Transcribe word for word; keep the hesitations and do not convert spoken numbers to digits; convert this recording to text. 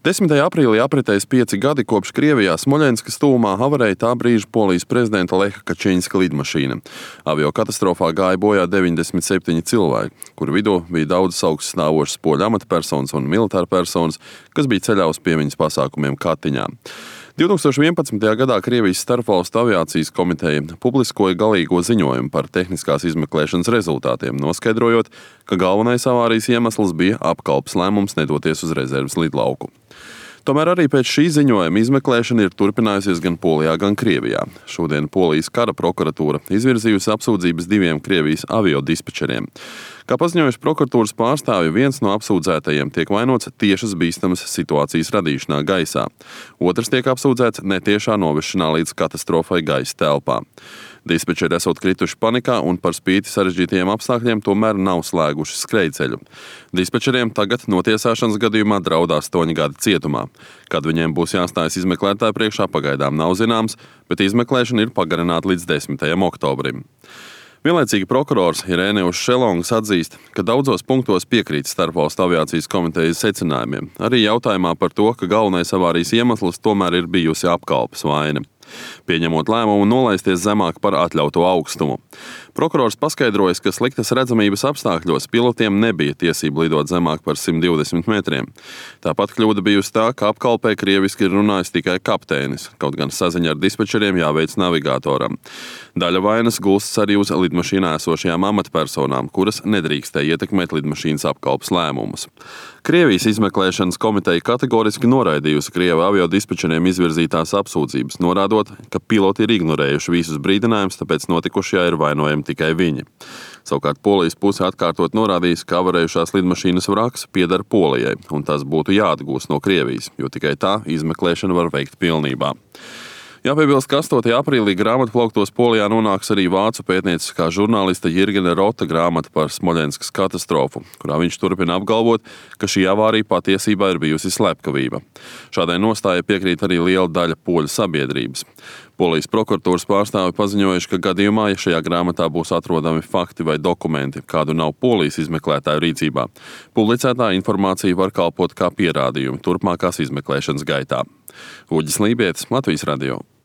desmitajā aprīlī apritēs pieci gadi kopš Krievijā Smoļenskas tuvumā havarēja tā brīža Polijas prezidenta Leha Kačiņska lidmašīna. Aviokatastrofā gāja bojā deviņdesmit septiņi cilvēki, kuru vidū bija daudzas augststāvošas poļu amatpersonas un militāra personas, kas bija ceļā uz piemiņas pasākumiem Katiņā. divtūkstoš vienpadsmitajā gadā Krievijas starpvalstu aviācijas komiteja publiskoja galīgo ziņojumu par tehniskās izmeklēšanas rezultātiem, noskaidrojot, ka galvenais avārijas iemesls bija apkalpes lēmums nedoties uz rezerves lidlauku. Tomēr arī pēc šī ziņojuma izmeklēšana ir turpinājusies gan Polijā, gan Krievijā. Šodien Polijas kara prokuratūra izvirzījusi apsūdzības diviem Krievijas aviodispečeriem. Kā paziņojuši prokuratūras pārstāvji, viens no apsūdzētajiem tiek vainots tiešas bīstamas situācijas radīšanā gaisā. Otrs tiek apsūdzēts netiešā novešanā līdz katastrofai gaisa telpā. Dispečeri esot krituši panikā un par spīti sarežģītajiem apstākļiem tomēr nav slēguši skrejceļu. Dispečeriem tagad notiesāšanas gadījumā draud astoņi gadi cietumā. Kad viņiem būs jāstājas izmeklētāju priekšā, pagaidām nav zināms, bet izmeklēšana ir pagarināta līdz desmitajam oktobrim. Vienlaicīgi prokurors Irēnijus Šelongs atzīst, ka daudzos punktos piekrīt starpvalstu aviācijas komitejas secinājumiem, arī jautājumā par to, ka galvenais avārijas iemesls tomēr ir bijusi apkalpes vaina, pieņemot lēmumu nolaisties zemāk par atļauto augstumu. Prokurors paskaidrojas, ka sliktas redzamības apstākļos pilotiem nebija tiesība lidot zemāk par simt divdesmit metriem. Tāpat kļūda bijusi tā, ka apkalpē krieviski ir runājis tikai kapteinis, kaut gan saziņa ar dispečeriem jāveic navigātoram. Daļa vainas gulstas arī uz lidmašīnā esošajām amatpersonām, kuras nedrīkstēja ietekmēt lidmašīnas apkalpes lēmumus. Krievijas izmeklēšanas komiteja kategoriski noraidījusi Krievu aviodispečeriem izvirzītās apsūdzības, norādot, ka piloti ir ignorējuši visus brīdinājumus, tāpēc notikušajā ir vainojami tikai viņi. Savukārt Polijas puse atkārtot norādījis, ka avarējušās lidmašīnas vraks pieder Polijai, un tas būtu jāatgūst no Krievijas, jo tikai tā izmeklēšana var veikt pilnībā. Jāpiebilst, ka astotajā aprīlī grāmatplauktos Polijā nonāks arī vācu pētnieciskā žurnālista Jirgena Rota grāmata par Smoļenskas katastrofu, kurā viņš turpina apgalvot, ka šī avārija patiesībā ir bijusi slepkavība. Šādai nostājai piekrīt arī liela daļa poļu sabiedrības. Polijas prokuratūras pārstāvi paziņojuši, ka gadījumā, ja šajā grāmatā būs atrodami fakti vai dokumenti, kādu nav Polijas izmeklētāju rīcībā, publicētā informācija var kalpot kā pierādījumi turpmākās izmeklēšanas gaitā. Uģis Lībietis, Latvijas radio.